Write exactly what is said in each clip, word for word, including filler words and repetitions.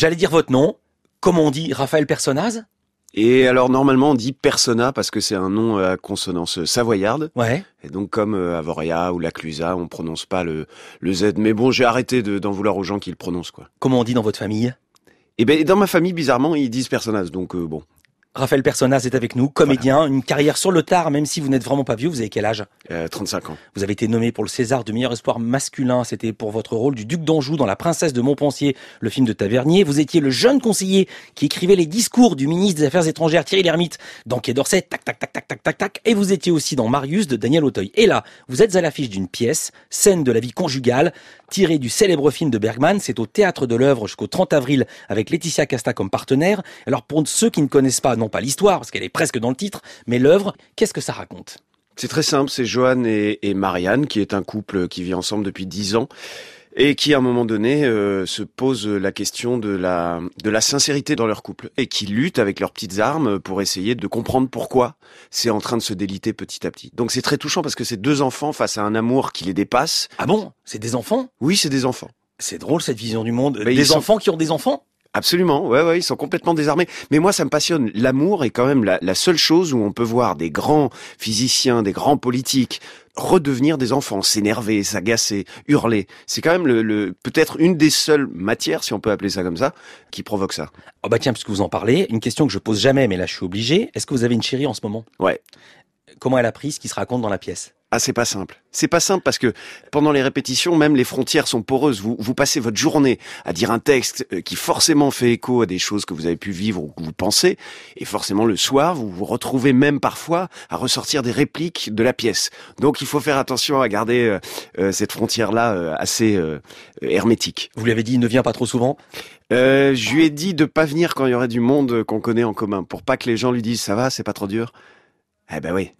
J'allais dire votre nom. Comment on dit Raphaël Personnaz? Et alors normalement on dit Persona parce que c'est un nom à consonance savoyarde. Ouais. Et donc comme euh, Avoria ou la Clusa, on prononce pas le, le Z. Mais bon, j'ai arrêté de, d'en vouloir aux gens qui le prononcent, quoi. Comment on dit dans votre famille? Et ben dans ma famille, bizarrement, ils disent Personnaz, donc euh, bon. Raphaël Personnaz est avec nous, comédien, voilà. Une carrière sur le tard, même si vous n'êtes vraiment pas vieux. Vous avez quel âge? euh, trente-cinq ans. Vous avez été nommé pour le César de meilleur espoir masculin. C'était pour votre rôle du duc d'Anjou dans La Princesse de Montpensier, le film de Tavernier. Vous étiez le jeune conseiller qui écrivait les discours du ministre des Affaires étrangères Thierry Lhermitte dans Quai d'Orsay, tac, tac, tac, tac, tac, tac, tac. Et vous étiez aussi dans Marius de Daniel Auteuil. Et là, vous êtes à l'affiche d'une pièce, Scène de la vie conjugale, tirée du célèbre film de Bergman. C'est au Théâtre de l'Œuvre jusqu'au trente avril avec Laetitia Casta comme partenaire. Alors pour ceux qui ne connaissent pas, non pas l'histoire, parce qu'elle est presque dans le titre, mais l'œuvre, qu'est-ce que ça raconte? C'est très simple, c'est Johan et, et Marianne, qui est un couple qui vit ensemble depuis dix ans, et qui à un moment donné euh, se pose la question de la de la sincérité dans leur couple, et qui luttent avec leurs petites armes pour essayer de comprendre pourquoi c'est en train de se déliter petit à petit. Donc c'est très touchant parce que c'est deux enfants face à un amour qui les dépasse. Ah bon? C'est des enfants? Oui, c'est des enfants. C'est drôle cette vision du monde. Mais des sont... enfants qui ont des enfants? Absolument, ouais, ouais, ils sont complètement désarmés. Mais moi, ça me passionne. L'amour est quand même la, la seule chose où on peut voir des grands physiciens, des grands politiques redevenir des enfants, s'énerver, s'agacer, hurler. C'est quand même le, le peut-être une des seules matières, si on peut appeler ça comme ça, qui provoque ça. Oh bah tiens, puisque vous en parlez, une question que je pose jamais, mais là je suis obligé. Est-ce que vous avez une chérie en ce moment? Ouais. Comment elle a pris ce qui se raconte dans la pièce? Ah, c'est pas simple. C'est pas simple parce que pendant les répétitions, même les frontières sont poreuses. Vous, vous passez votre journée à dire un texte qui forcément fait écho à des choses que vous avez pu vivre ou que vous pensez. Et forcément, le soir, vous vous retrouvez même parfois à ressortir des répliques de la pièce. Donc, il faut faire attention à garder euh, cette frontière-là euh, assez euh, hermétique. Vous lui avez dit, il ne vient pas trop souvent? euh, Je lui ai dit de pas venir quand il y aurait du monde qu'on connaît en commun, pour pas que les gens lui disent « ça va, c'est pas trop dur ». Eh ben oui.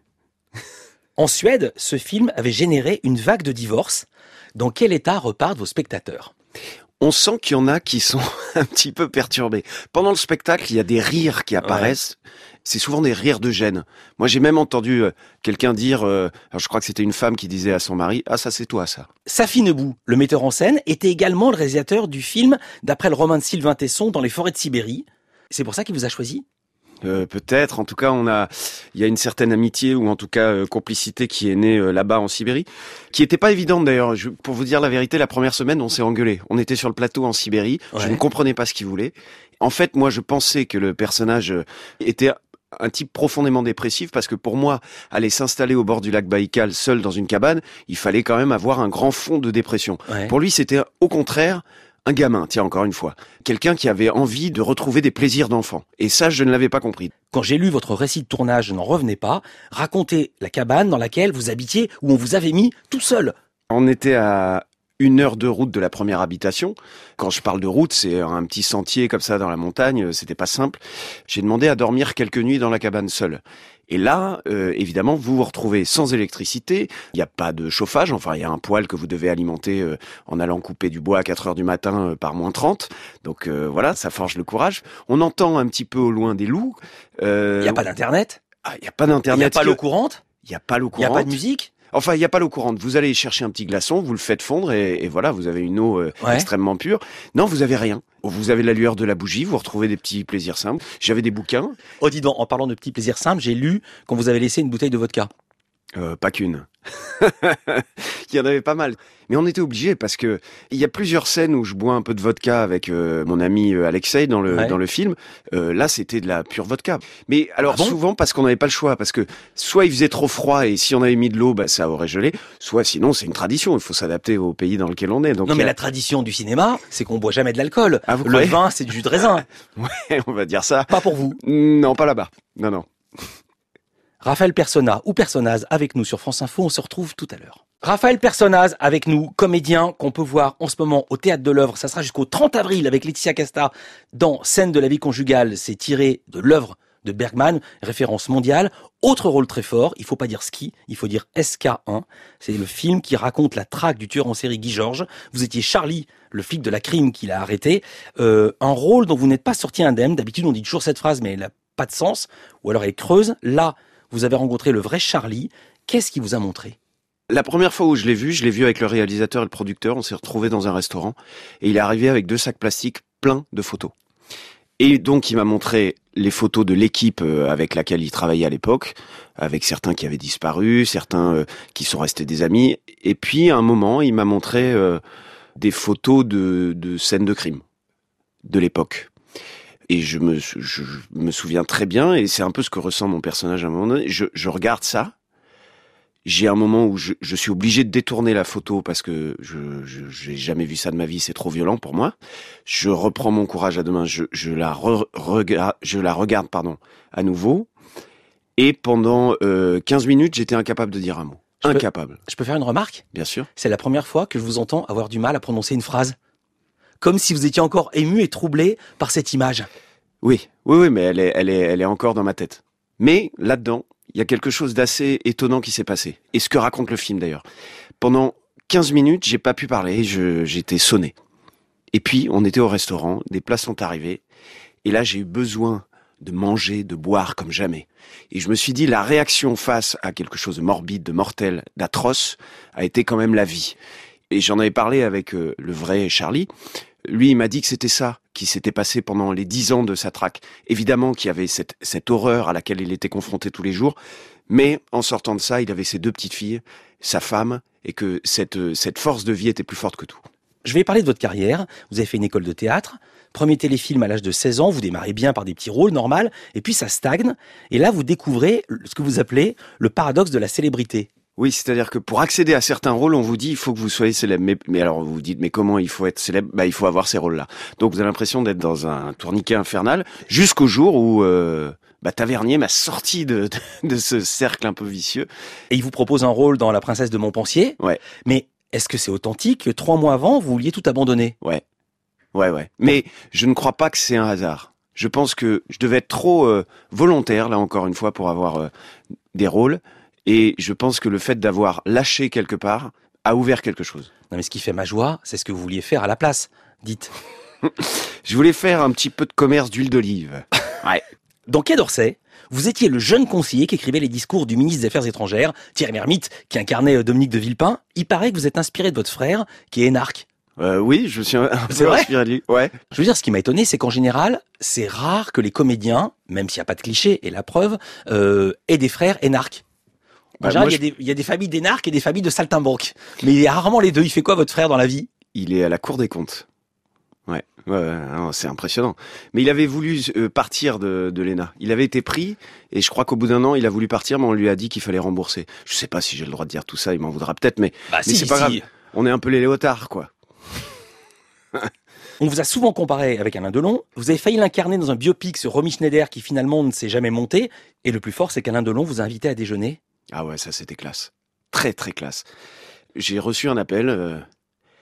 En Suède, ce film avait généré une vague de divorces. Dans quel état repartent vos spectateurs? On sent qu'il y en a qui sont un petit peu perturbés. Pendant le spectacle, il y a des rires qui apparaissent. Ouais. C'est souvent des rires de gêne. Moi, j'ai même entendu quelqu'un dire, euh, alors je crois que c'était une femme qui disait à son mari, « Ah, ça c'est toi, ça ». Safi Nebou, le metteur en scène, était également le réalisateur du film d'après le roman de Sylvain Tesson, Dans les forêts de Sibérie. C'est pour ça qu'il vous a choisi? Euh, peut-être, en tout cas, on a, il y a une certaine amitié ou en tout cas euh, complicité qui est née euh, là-bas en Sibérie, qui était pas évidente d'ailleurs. Je, pour vous dire la vérité, la première semaine, on s'est engueulé. On était sur le plateau en Sibérie. Ouais. Je ne comprenais pas ce qu'il voulait. En fait, moi, je pensais que le personnage était un type profondément dépressif parce que pour moi, aller s'installer au bord du lac Baïkal seul dans une cabane, il fallait quand même avoir un grand fond de dépression. Ouais. Pour lui, c'était au contraire un gamin, tiens, encore une fois. Quelqu'un qui avait envie de retrouver des plaisirs d'enfant. Et ça, je ne l'avais pas compris. Quand j'ai lu votre récit de tournage, je n'en revenais pas. Racontez la cabane dans laquelle vous habitiez, où on vous avait mis tout seul. On était à une heure de route de la première habitation. Quand je parle de route, c'est un petit sentier comme ça dans la montagne. C'était pas simple. J'ai demandé à dormir quelques nuits dans la cabane seule. Et là, euh, évidemment, vous vous retrouvez sans électricité, il n'y a pas de chauffage, enfin il y a un poêle que vous devez alimenter euh, en allant couper du bois à quatre heures du matin euh, par moins trente, donc euh, voilà, ça forge le courage. On entend un petit peu au loin des loups. Euh... Il n'y a pas d'internet? Ah, il n'y a pas d'internet. Il n'y a pas l'eau courante? Il n'y a pas l'eau courante. Il n'y a pas de musique? Enfin, il n'y a pas l'eau courante. Vous allez chercher un petit glaçon, vous le faites fondre et, et voilà, vous avez une eau euh, ouais. extrêmement pure. Non, vous avez rien. Vous avez la lueur de la bougie, vous retrouvez des petits plaisirs simples. J'avais des bouquins. Oh, dis donc, en parlant de petits plaisirs simples, j'ai lu qu'on vous avait laissé une bouteille de vodka. Euh, pas qu'une. Il y en avait pas mal. Mais on était obligé parce que il y a plusieurs scènes où je bois un peu de vodka avec euh, mon ami euh, Alexei dans le ouais. dans le film. Euh, là, c'était de la pure vodka. Mais alors ah bon souvent parce qu'on n'avait pas le choix, parce que soit il faisait trop froid et si on avait mis de l'eau, bah ça aurait gelé. Soit sinon c'est une tradition. Il faut s'adapter au pays dans lequel on est. Donc non, mais a... la tradition du cinéma, c'est qu'on boit jamais de l'alcool. Ah, vous le croyez vin, c'est du jus de raisin. Ouais, on va dire ça. Pas pour vous. Non, pas là-bas. Non, non. Raphaël Personnaz ou Personnaz avec nous sur France Info, on se retrouve tout à l'heure. Raphaël Personnaz avec nous, comédien qu'on peut voir en ce moment au Théâtre de l'Œuvre. Ça sera jusqu'au trente avril avec Laetitia Casta dans Scène de la vie conjugale. C'est tiré de l'œuvre de Bergman, référence mondiale. Autre rôle très fort, il faut pas dire ski, il faut dire S K un. C'est le film qui raconte la traque du tueur en série Guy Georges. Vous étiez Charlie, le flic de la crime qu'il a arrêté. Euh, un rôle dont vous n'êtes pas sorti indemne. D'habitude, on dit toujours cette phrase, mais elle n'a pas de sens. Ou alors elle est creuse. Là, vous avez rencontré le vrai Charlie. Qu'est-ce qu'il vous a montré ? La première fois où je l'ai vu, je l'ai vu avec le réalisateur et le producteur. On s'est retrouvés dans un restaurant et il est arrivé avec deux sacs plastiques plein de photos. Et donc, il m'a montré les photos de l'équipe avec laquelle il travaillait à l'époque, avec certains qui avaient disparu, certains qui sont restés des amis. Et puis, à un moment, il m'a montré euh, des photos de, de scènes de crime de l'époque. Et je me, je, je me souviens très bien, et c'est un peu ce que ressent mon personnage à un moment donné. Je, je regarde ça. J'ai un moment où je, je suis obligé de détourner la photo parce que je, je j'ai jamais vu ça de ma vie, c'est trop violent pour moi. Je reprends mon courage à deux mains, je, je la re, regarde, je la regarde pardon à nouveau. Et pendant euh, quinze minutes, j'étais incapable de dire un mot. Je incapable. Peux, je peux faire une remarque ? Bien sûr. C'est la première fois que je vous entends avoir du mal à prononcer une phrase, comme si vous étiez encore ému et troublé par cette image. Oui, oui, oui, mais elle est, elle est, elle est encore dans ma tête. Mais là-dedans, il y a quelque chose d'assez étonnant qui s'est passé. Et ce que raconte le film d'ailleurs. Pendant quinze minutes, j'ai pas pu parler, je, j'étais sonné. Et puis, on était au restaurant, des plats sont arrivés. Et là, j'ai eu besoin de manger, de boire comme jamais. Et je me suis dit, la réaction face à quelque chose de morbide, de mortel, d'atroce, a été quand même la vie. Et j'en avais parlé avec euh, le vrai Charlie. Lui, il m'a dit que c'était ça qui s'était passé pendant les dix ans de sa traque. Évidemment qu'il y avait cette, cette horreur à laquelle il était confronté tous les jours, mais en sortant de ça, il avait ses deux petites filles, sa femme, et que cette, cette force de vie était plus forte que tout. Je vais parler de votre carrière. Vous avez fait une école de théâtre, premier téléfilm à l'âge de seize ans, vous démarrez bien par des petits rôles, normal, et puis ça stagne, et là vous découvrez ce que vous appelez le paradoxe de la célébrité. Oui, c'est-à-dire que pour accéder à certains rôles, on vous dit il faut que vous soyez célèbre. Mais, mais alors vous vous dites mais comment il faut être célèbre ? Bah il faut avoir ces rôles-là. Donc vous avez l'impression d'être dans un tourniquet infernal jusqu'au jour où euh, bah, Tavernier m'a sorti de, de, de ce cercle un peu vicieux. Et il vous propose un rôle dans La Princesse de Montpensier. Ouais. Mais est-ce que c'est authentique que trois mois avant vous vouliez tout abandonner ? Ouais, ouais, ouais. Mais je ne crois pas que c'est un hasard. Je pense que je devais être trop euh, volontaire là encore une fois pour avoir euh, des rôles. Et je pense que le fait d'avoir lâché quelque part a ouvert quelque chose. Non mais ce qui fait ma joie, c'est ce que vous vouliez faire à la place, dites. Je voulais faire un petit peu de commerce d'huile d'olive. Ouais. Dans Quai d'Orsay, vous étiez le jeune conseiller qui écrivait les discours du ministre des Affaires étrangères, Thierry Lhermitte, qui incarnait Dominique de Villepin. Il paraît que vous êtes inspiré de votre frère, qui est énarque. Euh, oui, je suis un c'est peu vrai inspiré de lui. Ouais. Je veux dire, ce qui m'a étonné, c'est qu'en général, c'est rare que les comédiens, même s'il n'y a pas de cliché, et la preuve, euh, aient des frères énarques. En Bah, général, moi, il y, a des, il y a des familles d'énarques et des familles de saltimbanques. Mais il y a rarement les deux. Il fait quoi, votre frère, dans la vie ? Il est à la Cour des comptes. Ouais, ouais, ouais, non, c'est impressionnant. Mais il avait voulu euh, partir de, de l'E N A. Il avait été pris, et je crois qu'au bout d'un an, il a voulu partir, mais on lui a dit qu'il fallait rembourser. Je sais pas si j'ai le droit de dire tout ça, il m'en voudra peut-être, mais, Bah, mais si, c'est pas si. grave. On est un peu les léotards, quoi. On vous a souvent comparé avec Alain Delon. Vous avez failli l'incarner dans un biopic sur Romy Schneider qui finalement ne s'est jamais monté. Et le plus fort, c'est qu'Alain Delon vous a invité à déjeuner. Ah ouais, ça c'était classe. Très très classe. J'ai reçu un appel. Euh... Allô ?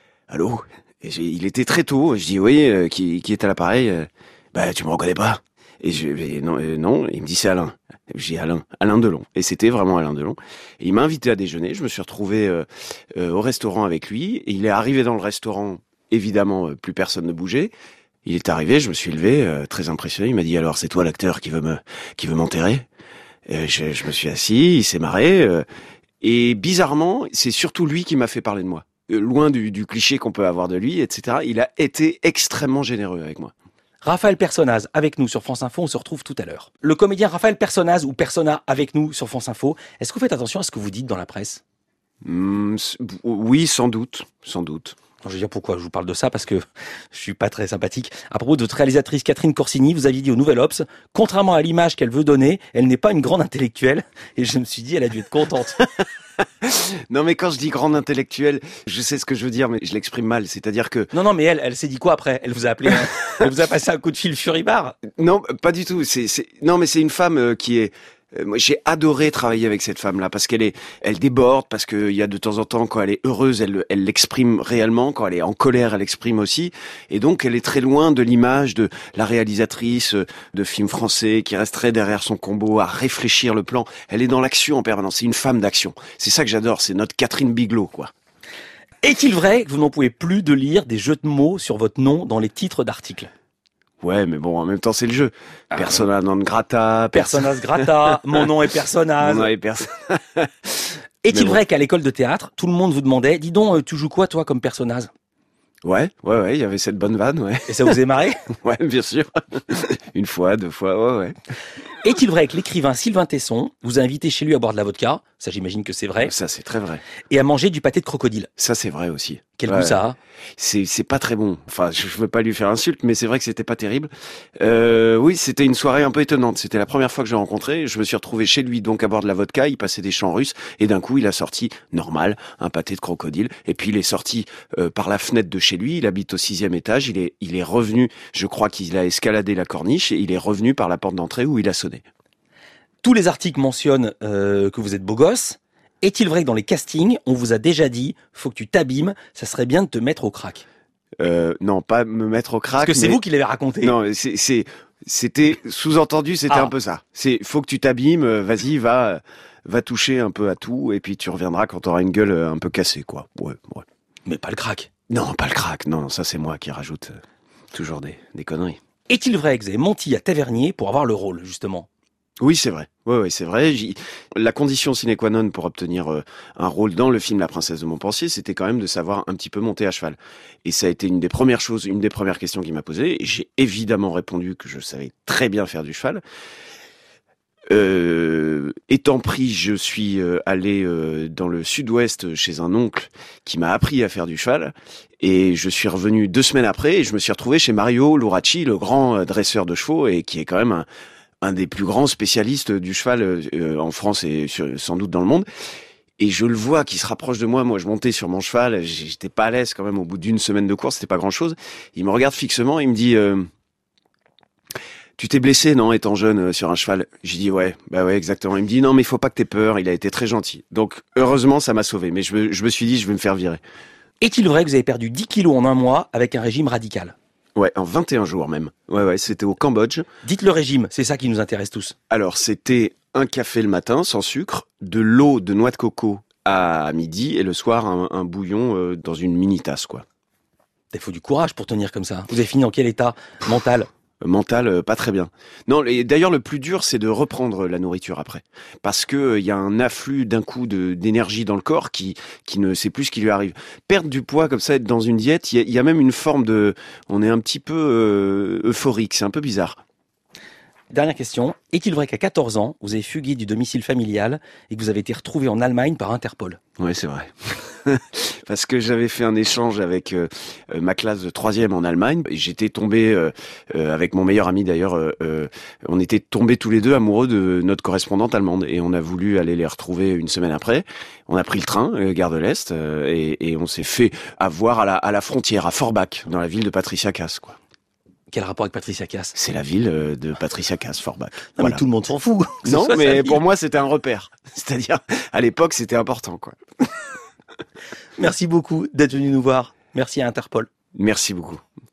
Et j'ai... Il était très tôt. Je dis oui, euh, qui, qui est à l'appareil ? euh... Bah tu me reconnais pas ? Et je et non, euh, non. Il me dit c'est Alain. J'ai Alain, Alain Delon. Et c'était vraiment Alain Delon. Et il m'a invité à déjeuner. Je me suis retrouvé euh, euh, au restaurant avec lui. Et il est arrivé dans le restaurant. Évidemment, euh, plus personne ne bougeait. Il est arrivé. Je me suis levé, euh, très impressionné. Il m'a dit alors c'est toi l'acteur qui veut me qui veut m'enterrer ? Euh, je, je me suis assis, il s'est marré, euh, et bizarrement, c'est surtout lui qui m'a fait parler de moi. Euh, loin du, du cliché qu'on peut avoir de lui, et cetera. Il a été extrêmement généreux avec moi. Raphaël Personnaz avec nous sur France Info, on se retrouve tout à l'heure. Le comédien Raphaël Personnaz ou Persona avec nous sur France Info, est-ce que vous faites attention à ce que vous dites dans la presse ? Mmh, oui, sans doute, sans doute. Je veux dire pourquoi je vous parle de ça, parce que je suis pas très sympathique. À propos de votre réalisatrice Catherine Corsini, vous aviez dit au Nouvel Obs, contrairement à l'image qu'elle veut donner, elle n'est pas une grande intellectuelle. Et je me suis dit, elle a dû être contente. Non mais quand je dis grande intellectuelle, je sais ce que je veux dire, mais je l'exprime mal. C'est-à-dire que non non, mais elle, elle s'est dit quoi après ? Elle vous a appelé, hein elle vous a passé un coup de fil furibard ? Non, pas du tout. C'est, c'est... non mais c'est une femme euh, qui est. Moi, j'ai adoré travailler avec cette femme-là parce qu'elle est, elle déborde, parce qu'il y a de temps en temps, quand elle est heureuse, elle, elle l'exprime réellement, quand elle est en colère, elle l'exprime aussi. Et donc, elle est très loin de l'image de la réalisatrice de films français qui resterait derrière son combo à réfléchir le plan. Elle est dans l'action en permanence. C'est une femme d'action. C'est ça que j'adore. C'est notre Catherine Biglow, quoi. Est-il vrai que vous n'en pouvez plus de lire des jeux de mots sur votre nom dans les titres d'articles ? Ouais, mais bon, en même temps, c'est le jeu. Ah, Persona non grata. Personas grata. Mon nom est Personnaz. Mon nom est perso... Est-il bon. vrai qu'à l'école de théâtre, tout le monde vous demandait, dis donc, tu joues quoi, toi, comme Personnaz ? Ouais, ouais, ouais, il y avait cette bonne vanne, ouais. Et ça vous est marré? Ouais, bien sûr. Une fois, deux fois, ouais, ouais. Est-il vrai que l'écrivain Sylvain Tesson vous a invité chez lui à boire de la vodka? Ça, j'imagine que c'est vrai. Ça, c'est très vrai. Et à manger du pâté de crocodile. Ça, c'est vrai aussi. Quel Ouais. goût ça a? C'est, c'est pas très bon. Enfin, je veux pas lui faire insulte, mais c'est vrai que c'était pas terrible. Euh, oui, c'était une soirée un peu étonnante. C'était la première fois que je l'ai rencontré. Je me suis retrouvé chez lui, donc à boire de la vodka. Il passait des chants russes, et d'un coup, il a sorti normal un pâté de crocodile. Et puis, il est sorti euh, par la fenêtre de chez lui. Il habite au sixième étage. Il est, il est revenu. Je crois qu'il a escaladé la corniche et il est revenu par la porte d'entrée où il a sonné. Tous les articles mentionnent euh, que vous êtes beau gosse. Est-il vrai que dans les castings, on vous a déjà dit « faut que tu t'abîmes, ça serait bien de te mettre au crack ». Euh, non, pas me mettre au crack. Parce que c'est mais... vous qui l'avez raconté. Non, c'est, c'est, c'était sous-entendu, c'était Ah. un peu ça. C'est, faut que tu t'abîmes, euh, vas-y, va, va toucher un peu à tout, et puis tu reviendras quand t'auras une gueule euh, un peu cassée, quoi. Ouais, ouais. Mais pas le crack. Non, pas le crack. Non, ça c'est moi qui rajoute euh, toujours des, des conneries. Est-il vrai que vous avez menti à Tavernier pour avoir le rôle, justement? Oui, c'est vrai. Oui, oui, c'est vrai. J'y... La condition sine qua non pour obtenir euh, un rôle dans le film La Princesse de Montpensier, c'était quand même de savoir un petit peu monter à cheval. Et ça a été une des premières choses, une des premières questions qu'il m'a posées. Et j'ai évidemment répondu que je savais très bien faire du cheval. Euh, étant pris, je suis euh, allé euh, dans le sud-ouest chez un oncle qui m'a appris à faire du cheval. Et je suis revenu deux semaines après et je me suis retrouvé chez Mario Luracci, le grand euh, dresseur de chevaux et qui est quand même un un des plus grands spécialistes du cheval euh, en France et sur, sans doute dans le monde. Et je le vois qui se rapproche de moi. Moi, je montais sur mon cheval. J'étais pas à l'aise quand même au bout d'une semaine de course. C'était pas grand chose. Il me regarde fixement. Il me dit, euh, tu t'es blessé, non, étant jeune euh, sur un cheval? J'ai dit, ouais, bah ouais, exactement. Il me dit, non, mais il faut pas que t'aies peur. Il a été très gentil. Donc, heureusement, ça m'a sauvé. Mais je me, je me suis dit, je vais me faire virer. Est-il vrai que vous avez perdu dix kilos en un mois avec un régime radical? Ouais, en vingt et un jours même. Ouais, ouais, c'était au Cambodge. Dites le régime, c'est ça qui nous intéresse tous. Alors, c'était un café le matin, sans sucre, de l'eau de noix de coco à midi, et le soir, un, un bouillon euh, dans une mini-tasse, quoi. Il faut du courage pour tenir comme ça. Vous avez fini en quel état mental? Mental, euh, pas très bien. Non, et d'ailleurs, le plus dur, c'est de reprendre la nourriture après. Parce que il euh, y a un afflux d'un coup de, d'énergie dans le corps qui, qui ne sait plus ce qui lui arrive. Perdre du poids comme ça, être dans une diète, il y, y a même une forme de... On est un petit peu euh, euphorique, c'est un peu bizarre. Dernière question. Est-il vrai qu'à quatorze ans, vous avez fugué du domicile familial et que vous avez été retrouvé en Allemagne par Interpol? Oui, c'est vrai. Parce que j'avais fait un échange avec euh, ma classe de troisième en Allemagne. Et j'étais tombé, euh, euh, avec mon meilleur ami d'ailleurs, euh, euh, on était tombés tous les deux amoureux de notre correspondante allemande. Et on a voulu aller les retrouver une semaine après. On a pris le train, euh, gare de l'Est, euh, et, et on s'est fait avoir à la, à la frontière, à Forbach, dans la ville de Patricia Cass, quoi. Quel rapport avec Patricia Cass? C'est la ville de Patricia Cass, Forbach. Non, Voilà. mais tout le monde s'en fout. Non, mais pour moi, c'était un repère. C'est-à-dire, à l'époque, c'était important, quoi. Merci beaucoup d'être venu nous voir. Merci à Interpol. Merci beaucoup.